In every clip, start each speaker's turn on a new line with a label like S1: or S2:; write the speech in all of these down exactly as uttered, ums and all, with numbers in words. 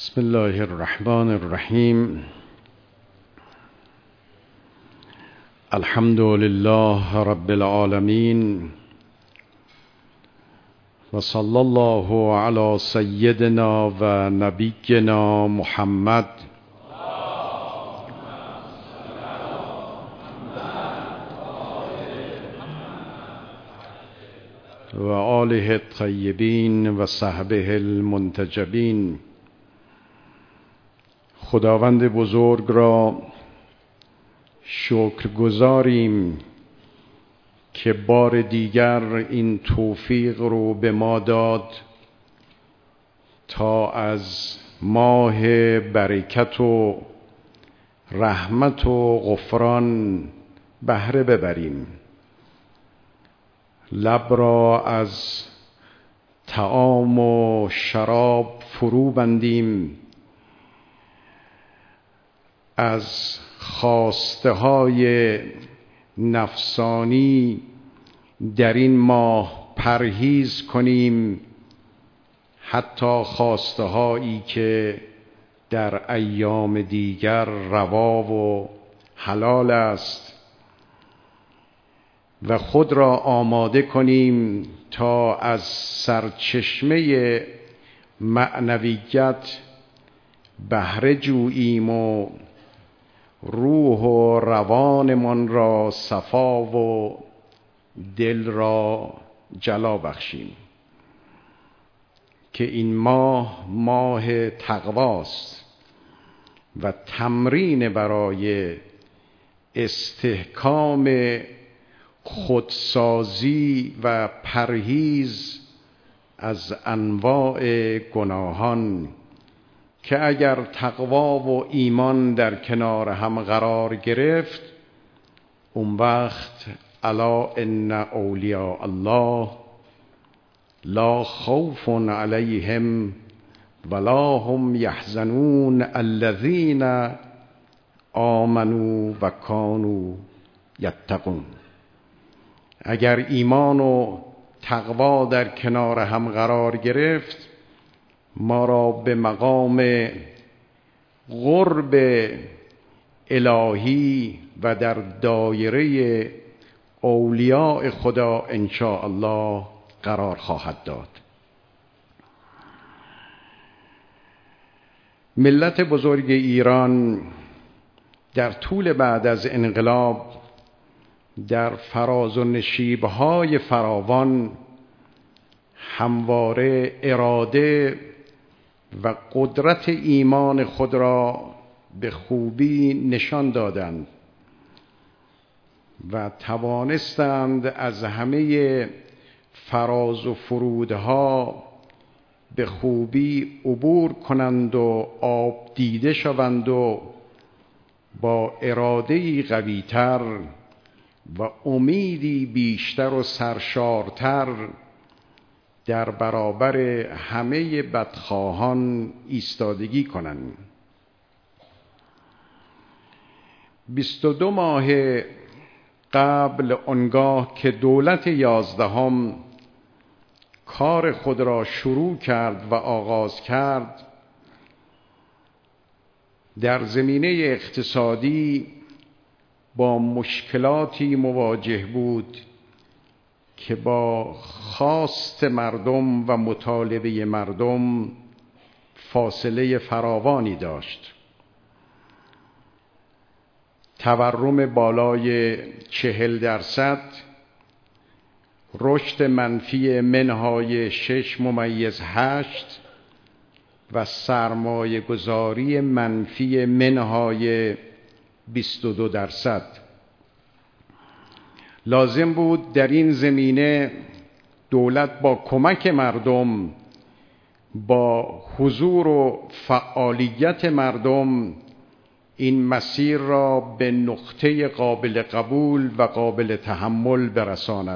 S1: بسم الله الرحمن الرحیم. الحمد لله رب العالمین و صلی الله علی سیدنا و نبینا محمد و آله الطیبین و صحبه المنتجبین. خداوند بزرگ را شکرگزاریم که بار دیگر این توفیق رو به ما داد تا از ماه برکت و رحمت و غفران بهره ببریم. لب را از طعام و شراب فرو بندیم، از خواسته های نفسانی در این ماه پرهیز کنیم، حتی خواسته هایی که در ایام دیگر روا و حلال است، و خود را آماده کنیم تا از سرچشمه معنویت بهره جوییم و روح و روانمان را صفا و دل را جلا بخشیم. که این ماه ماه تقواست و تمرین برای استحکام خودسازی و پرهیز از انواع گناهان، که اگر تقوا و ایمان در کنار هم قرار گرفت، اون وقت الا ان اولیاء الله لا خوف علیهم ولا هم یحزنون الذین آمنوا و کانوا یتقون. اگر ایمان و تقوا در کنار هم قرار گرفت، ما را به مقام قرب الهی و در دایره اولیاء خدا ان شاء الله قرار خواهد داد. ملت بزرگ ایران در طول بعد از انقلاب در فراز و نشیب‌های فراوان همواره اراده و قدرت ایمان خود را به خوبی نشان دادند و توانستند از همه فراز و فرودها به خوبی عبور کنند و آب دیده شوند و با اراده‌ای قوی‌تر و امیدی بیشتر و سرشارتر در برابر همه بدخواهان ایستادگی کنند. بیست و دو ماه قبل آنگاه که دولت یازدهم کار خود را شروع کرد و آغاز کرد، در زمینه اقتصادی با مشکلاتی مواجه بود که با خواست مردم و مطالبه مردم فاصله فراوانی داشت. تورم بالای چهل درصد، رشد منفی منهای شش ممیز هشت و سرمایه گذاری منفی منهای بیست و دو درصد. لازم بود در این زمینه دولت با کمک مردم، با حضور و فعالیت مردم، این مسیر را به نقطه قابل قبول و قابل تحمل برساند.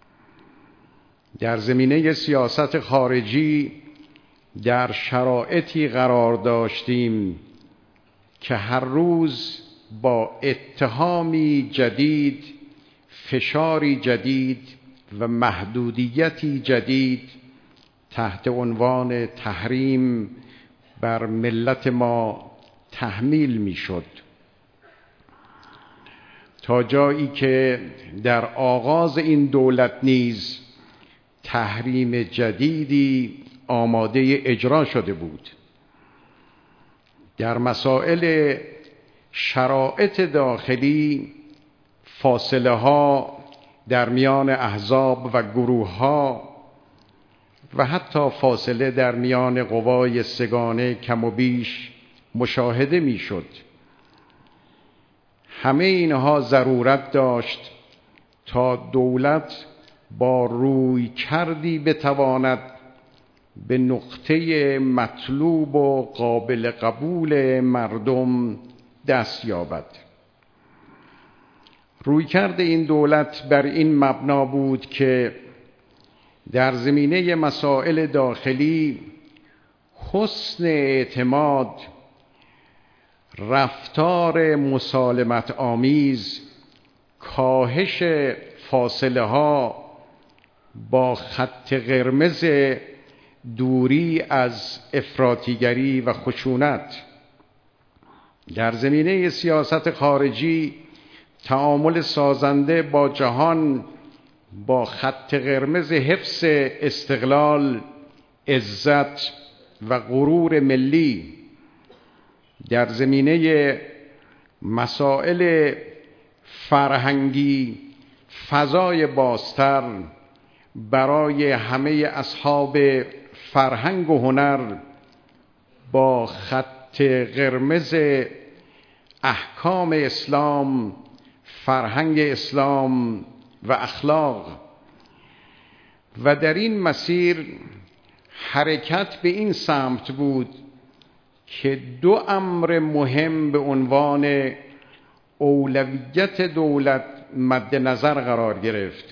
S1: در زمینه سیاست خارجی در شرایطی قرار داشتیم که هر روز با اتهامی جدید، فشاری جدید و محدودیتی جدید تحت عنوان تحریم بر ملت ما تحمیل میشد، تا جایی که در آغاز این دولت نیز تحریم جدیدی آماده اجرا شده بود. در مسائل شرایط داخلی فاصله ها در میان احزاب و گروه ها و حتی فاصله در میان قوای سگانه کم و بیش مشاهده می شد. همه اینها ضرورت داشت تا دولت با روی کردی بتواند به نقطه مطلوب و قابل قبول مردم دست یابد. رویکرد این دولت بر این مبنا بود که در زمینه مسائل داخلی حسن اعتماد، رفتار مسالمت آمیز، کاهش فاصله ها با خط قرمز دوری از افراطیگری و خشونت، در زمینه سیاست خارجی تعامل سازنده با جهان با خط قرمز حفظ استقلال، عزت و غرور ملی، در زمینه مسائل فرهنگی فضای بازتر برای همه اصحاب فرهنگ و هنر با خط قرمز احکام اسلام، فرهنگ اسلام و اخلاق. و در این مسیر حرکت به این سمت بود که دو امر مهم به عنوان اولویت دولت مد نظر قرار گرفت.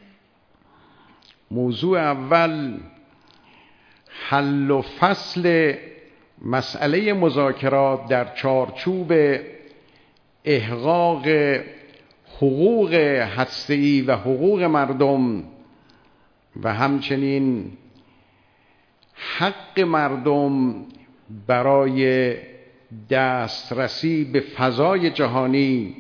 S1: موضوع اول حل و فصل مسئله مذاکرات در چارچوب احقاق حقوق هسته‌ای و حقوق مردم و همچنین حق مردم برای دسترسی به فضای جهانی،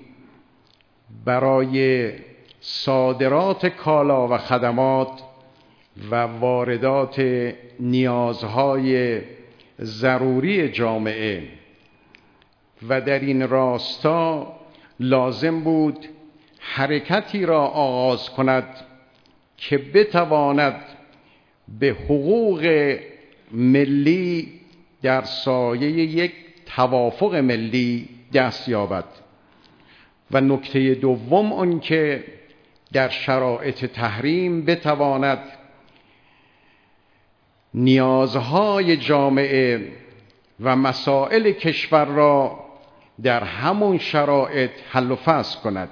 S1: برای صادرات کالا و خدمات و واردات نیازهای ضروری جامعه. و در این راستا لازم بود حرکتی را آغاز کند که بتواند به حقوق ملی در سایه یک توافق ملی دست یابد. و نکته دوم آن که در شرایط تحریم بتواند نیازهای جامعه و مسائل کشور را در همون شرایط حل و فصل کند.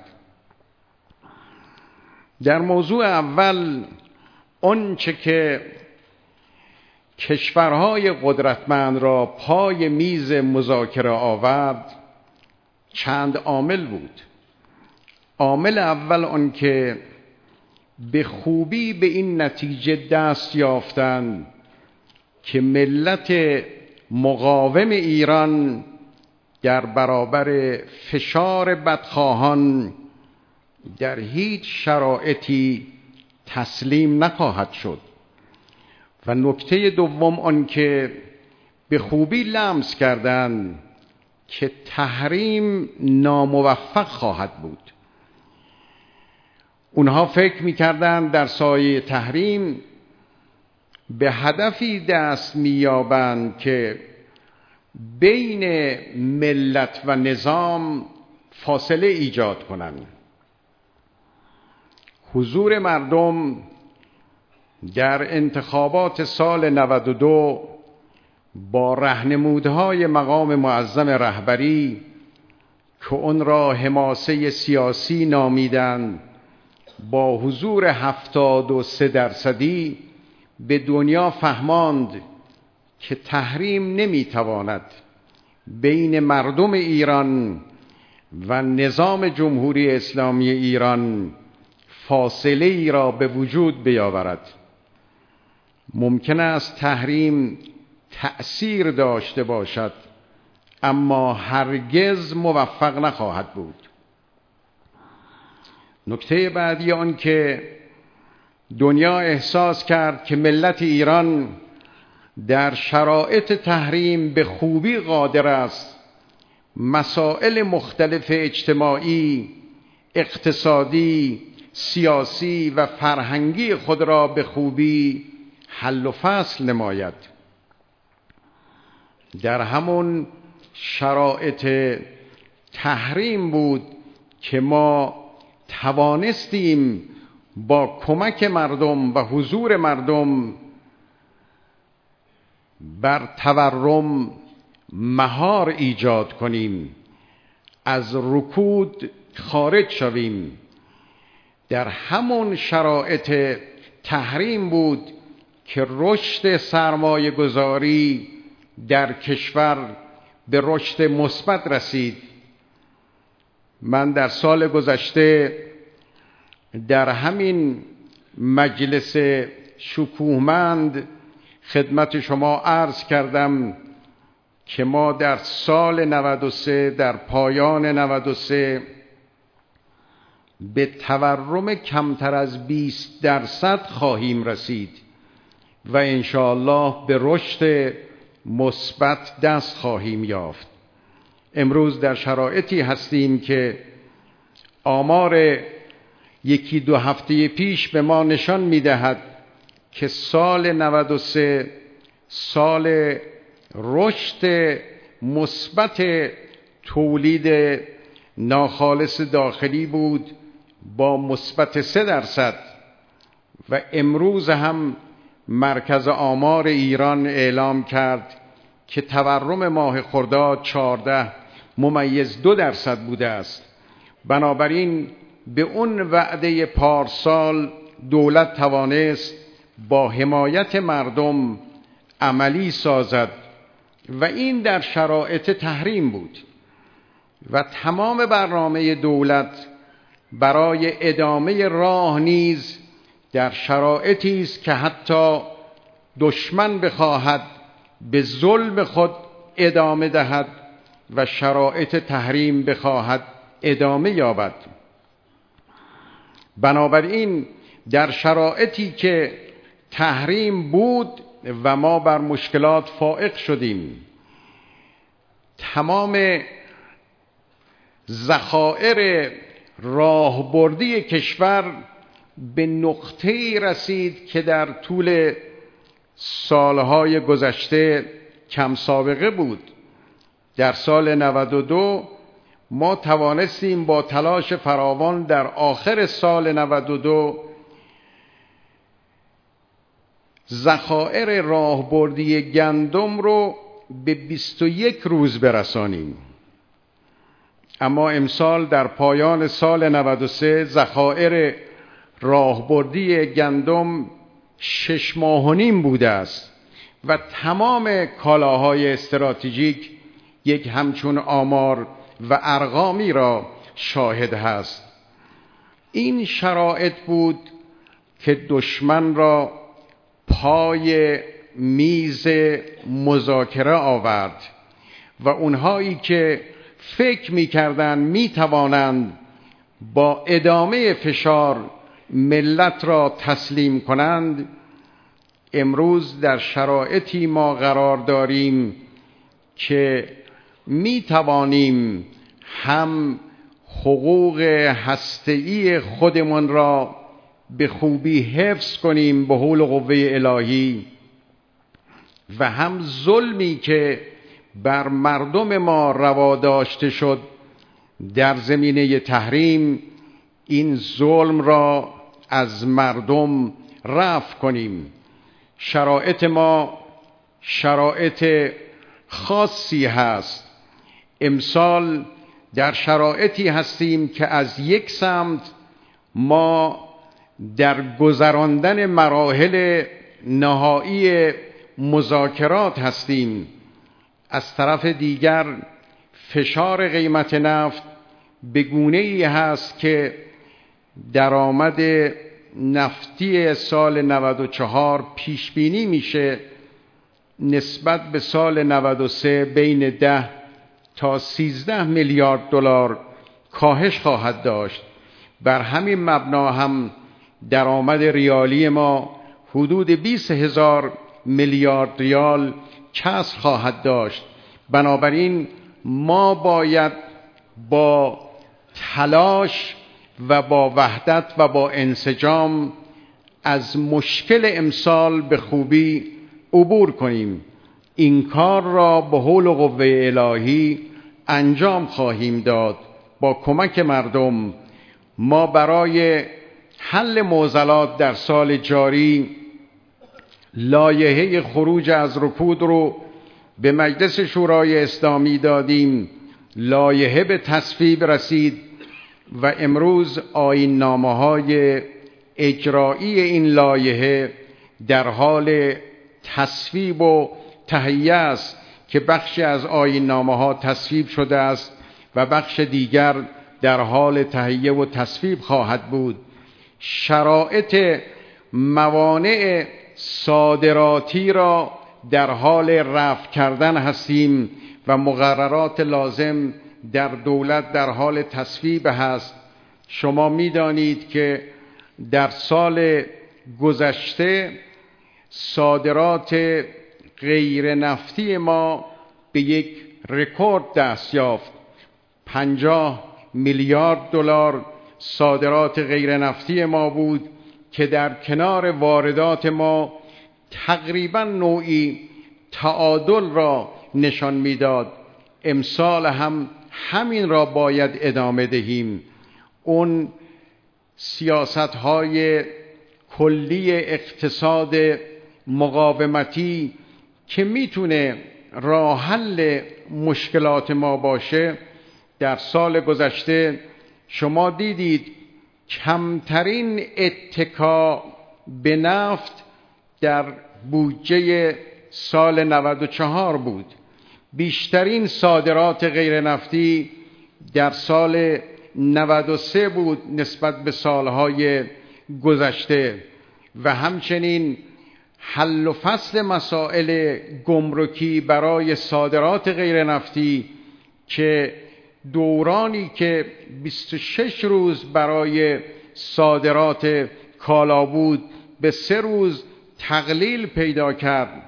S1: در موضوع اول آنچه که کشورهای قدرتمند را پای میز مذاکره آورد چند عامل بود. عامل اول آن که به خوبی به این نتیجه دست یافتند که ملت مقاوم ایران در برابر فشار بدخواهان در هیچ شرایطی تسلیم نخواهد شد. و نکته دوم آن که به خوبی لمس کردند که تحریم ناموفق خواهد بود. اونها فکر می‌کردند در سایه تحریم به هدفی دست می‌یابند که بین ملت و نظام فاصله ایجاد کنند. حضور مردم در انتخابات سال نود و دو با راهنمودهای مقام معظم رهبری که اون را حماسه سیاسی نامیدند، با حضور هفتاد و سه درصدی به دنیا فهماند که تحریم نمیتواند بین مردم ایران و نظام جمهوری اسلامی ایران فاصله ای را به وجود بیاورد. ممکن است تحریم تأثیر داشته باشد، اما هرگز موفق نخواهد بود. نکته بعدی آن که دنیا احساس کرد که ملت ایران در شرایط تحریم به خوبی قادر است مسائل مختلف اجتماعی، اقتصادی، سیاسی و فرهنگی خود را به خوبی حل و فصل نماید. در همون شرایط تحریم بود که ما توانستیم با کمک مردم و حضور مردم بر تورم مهار ایجاد کنیم، از رکود خارج شویم. در همون شرایط تحریم بود که رشد سرمایه گذاری در کشور به رشد مثبت رسید. من در سال گذشته در همین مجلس شکوهمند خدمت شما عرض کردم که ما در سال نود و سه، در پایان نود و سه به تورم کمتر از بیست درصد خواهیم رسید و انشاءالله به رشد مثبت دست خواهیم یافت. امروز در شرایطی هستیم که آمار یکی دو هفته پیش به ما نشان می‌دهد که سال نود و سه سال رشد مثبت تولید ناخالص داخلی بود با مثبت سه درصد و امروز هم مرکز آمار ایران اعلام کرد که تورم ماه خرداد چهارده ممیز دو درصد بوده است. بنابراین به اون وعده پارسال دولت توانست با حمایت مردم عملی سازد و این در شرایط تحریم بود و تمام برنامه دولت برای ادامه راه نیز در شرایطی است که حتی دشمن بخواهد به ظلم خود ادامه دهد و شرایط تحریم بخواهد ادامه یابد. بنابراین در شرایطی که تحریم بود و ما بر مشکلات فائق شدیم، تمام ذخایر راهبردی کشور به نقطه‌ای رسید که در طول سالهای گذشته کم سابقه بود. در سال نود و دو ما توانستیم با تلاش فراوان در آخر سال نود و دو ذخایر راهبردی گندم رو به بیست و یک روز برسانیم، اما امسال در پایان سال نود و سه ذخایر راهبردی گندم شش ماه و نیم بوده است و تمام کالاهای استراتژیک یک همچون آمار و ارقامی را شاهد هست. این شرایط بود که دشمن را پای میز مذاکره آورد و اونهایی که فکر می‌کردند می‌توانند با ادامه فشار ملت را تسلیم کنند، امروز در شرایطی ما قرار داریم که می‌توانیم هم حقوق هسته‌ای خودمان را به خوبی حفظ کنیم به حول و قوه الهی و هم ظلمی که بر مردم ما روا داشته شد در زمینه تحریم، این ظلم را از مردم رفع کنیم. شرایط ما شرایط خاصی هست. امسال در شرایطی هستیم که از یک سمت ما در گذراندن مراحل نهایی مذاکرات هستیم، از طرف دیگر فشار قیمت نفت به گونه‌ای هست که درآمد نفتی سال نود و چهار پیش بینی میشه نسبت به سال نود و سه بین ده تا سیزده میلیارد دلار کاهش خواهد داشت. بر همین مبنا هم درآمد ریالی ما حدود بیست هزار میلیارد ریال کسر خواهد داشت. بنابراین ما باید با تلاش و با وحدت و با انسجام از مشکل امسال به خوبی عبور کنیم. این کار را به حول و قوه الهی انجام خواهیم داد. با کمک مردم ما برای حل معضلات در سال جاری لایحه خروج از رکود رو به مجلس شورای اسلامی دادیم. لایحه به تصویب رسید و امروز آیین نامه‌های اجرایی این لایحه در حال تصویب و تهیه است که بخشی از آیین نامه‌ها تصویب شده است و بخش دیگر در حال تهیه و تصویب خواهد بود. شرایط موانع صادراتی را در حال رفع کردن هستیم و مقررات لازم در دولت در حال تصویب هست. شما می‌دانید که در سال گذشته صادرات غیر نفتی ما به یک رکورد دست یافت. پنجاه میلیارد دلار صادرات غیر نفتی ما بود که در کنار واردات ما تقریبا نوعی تعادل را نشان میداد. امسال هم همین را باید ادامه دهیم. اون سیاست‌های کلی اقتصاد مقاومتی که میتونه راه حل مشکلات ما باشه، در سال گذشته شما دیدید کمترین اتکا به نفت در بودجه سال نود و چهار بود. بیشترین صادرات غیر نفتی در سال نود و سه بود نسبت به سالهای گذشته و همچنین حل و فصل مسائل گمرکی برای صادرات غیر نفتی که دورانی که بیست و شش روز برای صادرات کالا بود به سه روز تقلیل پیدا کرد.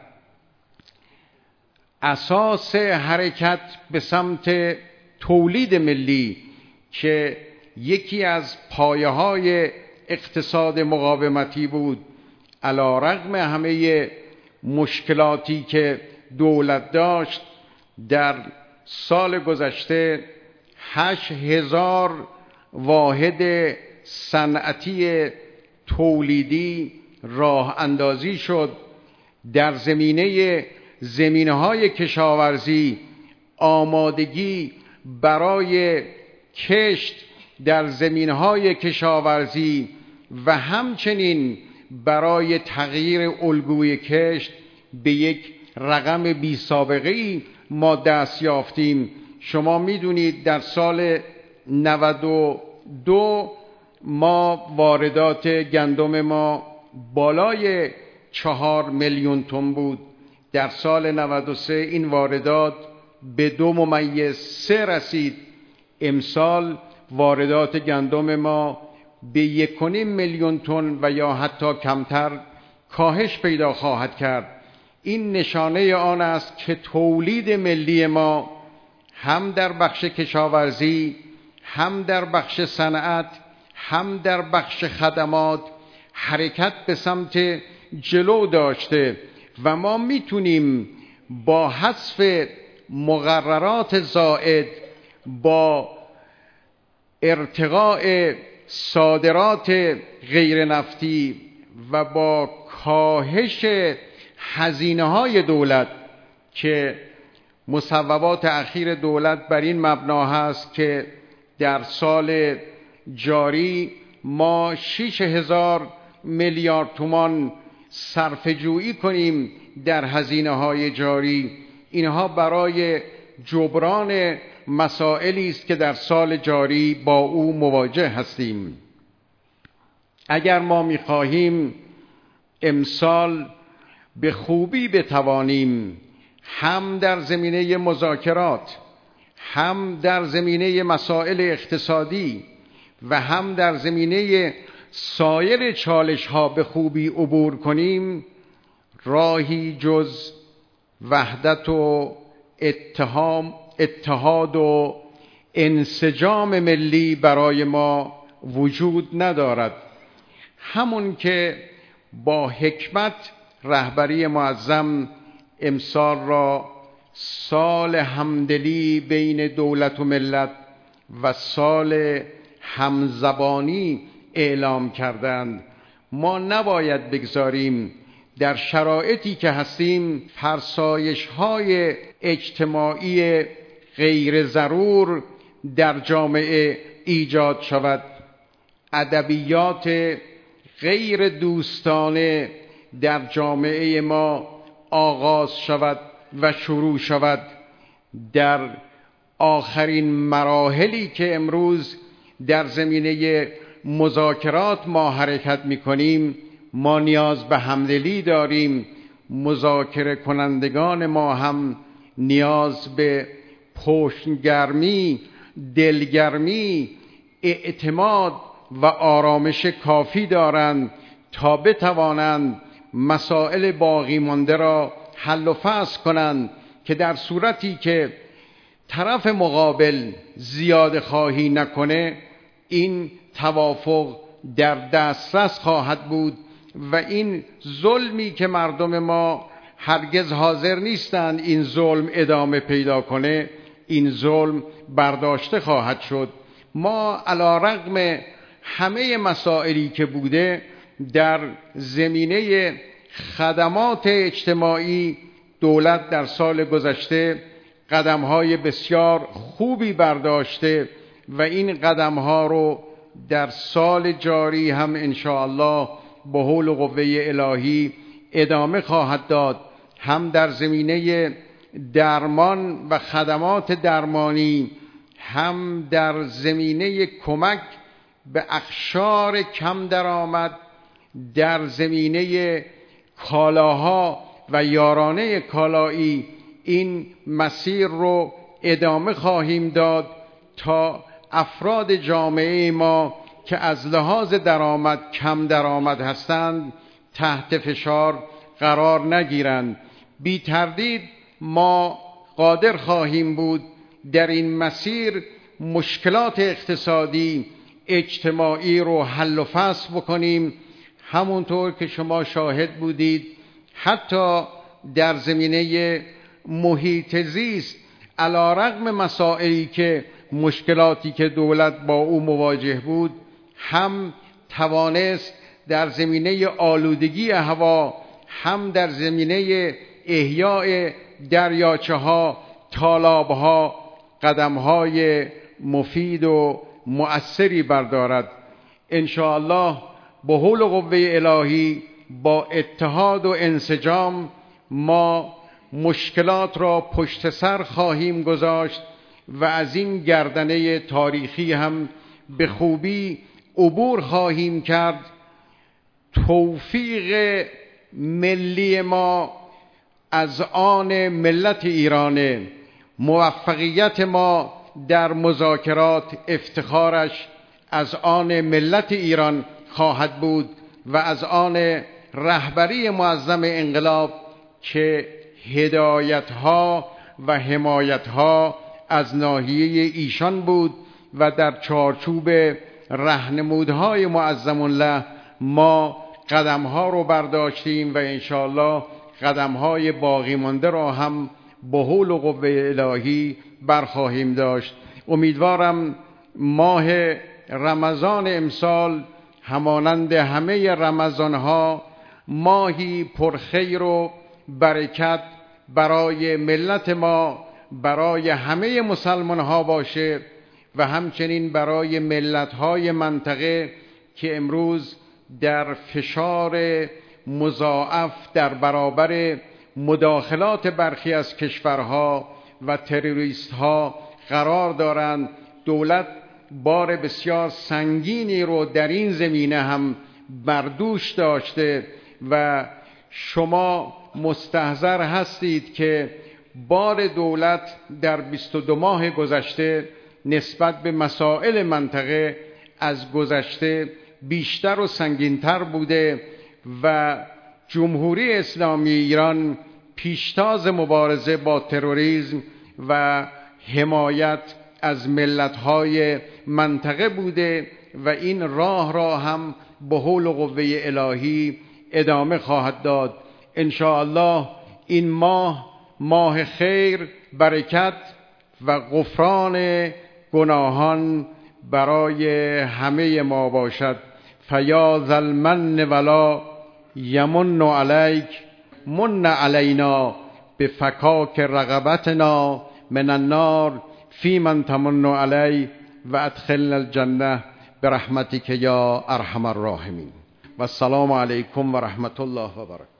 S1: اساس حرکت به سمت تولید ملی که یکی از پایه‌های اقتصاد مقاومتی بود، علی رغم همه مشکلاتی که دولت داشت، در سال گذشته هشت هزار واحد صنعتی تولیدی راه اندازی شد. در زمینه زمینه‌های کشاورزی آمادگی برای کشت در زمینه‌های کشاورزی و همچنین برای تغییر الگوی کشت به یک رقم بی سابقه‌ای ما دست یافتیم. شما می‌دونید در سال نود و دو ما واردات گندم ما بالای چهار میلیون تن بود. در سال نود و سه این واردات به دو ممیز سه رسید. امسال واردات گندم ما به یک و نیم میلیون تن و یا حتی کمتر کاهش پیدا خواهد کرد. این نشانه آن است که تولید ملی ما هم در بخش کشاورزی، هم در بخش صنعت، هم در بخش خدمات حرکت به سمت جلو داشته و ما میتونیم با حذف مقررات زائد، با ارتقاء صادرات غیر نفتی و با کاهش هزینه‌های دولت که مصوبات اخیر دولت بر این مبنا هست که در سال جاری ما شش هزار میلیارد تومان صرفه‌جویی کنیم در هزینه‌های جاری. اینها برای جبران مسائلی است که در سال جاری با او مواجه هستیم. اگر ما می‌خواهیم امسال به خوبی بتوانیم هم در زمینه مذاکرات، هم در زمینه مسائل اقتصادی و هم در زمینه سایر چالش ها به خوبی عبور کنیم، راهی جز وحدت و اتهام اتحاد و انسجام ملی برای ما وجود ندارد. همون که با حکمت رهبری معظم امسال را سال همدلی بین دولت و ملت و سال همزبانی اعلام کردند، ما نباید بگذاریم در شرایطی که هستیم فرسایش‌های اجتماعی غیر ضرور در جامعه ایجاد شود، ادبیات غیر دوستانه در جامعه ما آغاز شود و شروع شود. در آخرین مراحلی که امروز در زمینه مذاکرات ما حرکت می‌کنیم، ما نیاز به همدلی داریم. مذاکره کنندگان ما هم نیاز به پشتگرمی، دلگرمی، اعتماد و آرامش کافی دارند تا بتوانند مسائل باقی مانده را حل و فصل کنند، که در صورتی که طرف مقابل زیاده خواهی نکنه این توافق در دسترس خواهد بود و این ظلمی که مردم ما هرگز حاضر نیستند این ظلم ادامه پیدا کنه، این ظلم برداشته خواهد شد. ما علی‌رغم همه مسائلی که بوده در زمینه خدمات اجتماعی دولت در سال گذشته قدم‌های بسیار خوبی برداشته و این قدم‌ها رو در سال جاری هم انشاءالله به حول و قوه الهی ادامه خواهد داد، هم در زمینه درمان و خدمات درمانی، هم در زمینه کمک به اقشار کم درآمد، در زمینه کالاها و یارانه کالایی. این مسیر رو ادامه خواهیم داد تا افراد جامعه ما که از لحاظ درآمد کم درآمد هستند تحت فشار قرار نگیرند. بی تردید ما قادر خواهیم بود در این مسیر مشکلات اقتصادی اجتماعی رو حل و فصل بکنیم. همونطور که شما شاهد بودید حتی در زمینه محیط زیست علی‌رغم مسائلی که مشکلاتی که دولت با او مواجه بود، هم توانست در زمینه آلودگی هوا، هم در زمینه احیاء دریاچه ها، تالاب ها قدم های مفید و مؤثری بردارد. انشاءالله به حول و قوه الهی با اتحاد و انسجام ما مشکلات را پشت سر خواهیم گذاشت و از این گردنه تاریخی هم به خوبی عبور خواهیم کرد. توفیق ملی ما از آن ملت ایرانه، موفقیت ما در مذاکرات افتخارش از آن ملت ایران خواهد بود و از آن رهبری معظم انقلاب که هدایت‌ها و حمایت‌ها از ناحیه ایشان بود و در چارچوب راهنمودهای معظم الله ما قدم‌ها رو برداشتیم و انشاءالله قدم‌های باقی مانده را هم به حول و قوه الهی برخواهیم داشت. امیدوارم ماه رمضان امسال همانند همه رمضان‌ها ماهی پرخیر و برکت برای ملت ما، برای همه مسلمان‌ها باشه و همچنین برای ملت‌های منطقه که امروز در فشار مضاعف در برابر مداخلات برخی از کشورها و تروریست‌ها قرار دارند. دولت بار بسیار سنگینی رو در این زمینه هم بر دوش داشته و شما مستحضر هستید که بار دولت در بیست و دو ماه گذشته نسبت به مسائل منطقه از گذشته بیشتر و سنگین‌تر بوده و جمهوری اسلامی ایران پیشتاز مبارزه با تروریسم و حمایت از ملت‌های منطقه بوده و این راه را هم به حول و قوه الهی ادامه خواهد داد. ان شاء الله این ماه ماه خیر، برکت و غفران گناهان برای همه ما باشد. فیا ذا المن ولا یمن علیک من علینا بفکاک رغبتنا من النار فی من تمن علی و ادخلنا الجنه برحمتک یا ارحم الراحمین. و السلام علیکم و رحمت الله و برکاته.